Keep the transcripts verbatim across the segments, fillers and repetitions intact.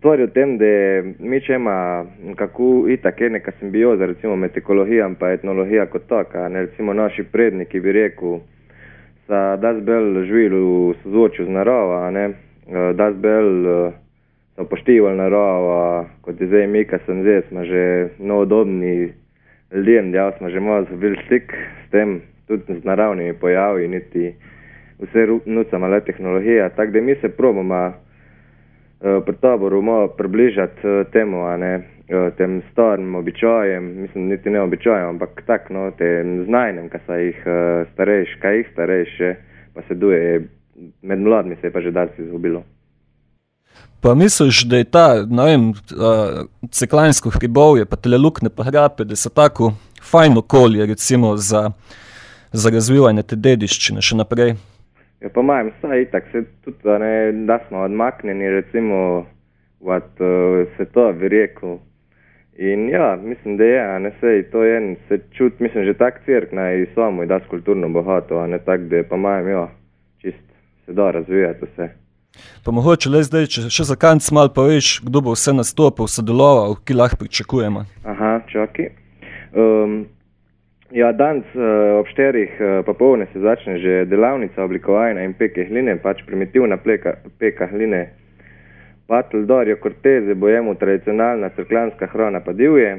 stvar je v tem, da mi če ima kako itak je neka simbioza, recimo med ekologijo in pa etnologija kot taka, ne, recimo naši predniki bi rekel, sa da zbel živeli v sozvočju z naravo, ne, da zbel sa upoštevali naravo, kot je zdaj mi, ka sem zdaj, smo že novodobni ljudem, da smo že malo zabili stik s tem, tudi z naravnimi pojavi, niti vse nucama le tehnologija, tako da mi se probamo pri taboru malo približati temu, a ne, tem starim običajem, mislim, niti ne običajem, ampak tak, no, tem znajnem, ka sa jih starejš, ka jih starejš pa se duje, med mladimi se je pa že dalci izgubilo. Pa misliš, da je ta, ne vem, Ceklansko hribovje, pa tele lukne, pa hrape, da so tako fajn okolje, recimo, za, za razvivanje te dediščine še naprej? Ja, pa majem, saj itak, se tudi, ne, da smo odmaknjeni, recimo, od uh, sveta, bi rekel. In ja, mislim, da je, ne, sej, to je, se čut, mislim, že tak Cerkna je samo i da kulturno bogato, a ne tak, da je pa majem, ja, čist se da razvijati vse. Pa mogoče le zdaj, če še za konec malo poveš, kdo bo vse nastopil, sodeloval, ki lahko pričakujemo. Aha, čaki. Um, ja, danes uh, ob šterih uh, popolne se začne že delavnica oblikovanja in peke hline, pač primitivna pleka, peka hline. Patl Dario Corteze bo jemu tradicionalna cerkljanska hrana pa divje.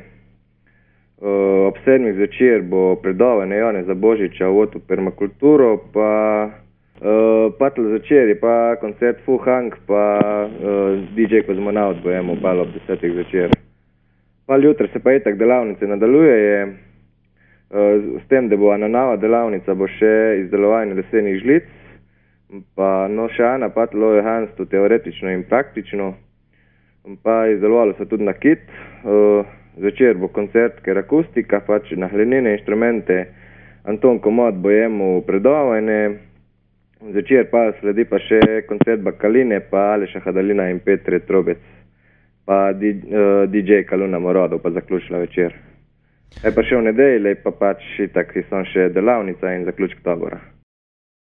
Uh, ob sedmih zvečer bo predavanje Janeza Božiča v otu permakulturo, pa Uh, patl zvečer je pa koncert Fu Hang, pa uh, D J Kozmonaut bo jemu pal ob desetih zvečer. Pa jutri se pa itak delavnice nadaljuje, je, uh, s tem, da bo ena nova delavnica, bo še izdelovanje lesenih žlic, pa no še ena patl o johanstvu teoretično in praktično, pa izdelovalo se tudi nakit. Uh, zvečer bo koncert kerakustika, pač na hlinine inštrumente, Anton Komod bo jemu predavanje. Zvečer pa sledi pa še koncert Bakaline, pa Aleša Hadalina in Petre Trobec, pa D J Kaluna Morodov pa zaključila večer. E pa še v nedelje, pa pač itak so še delavnica in zaključek tabora.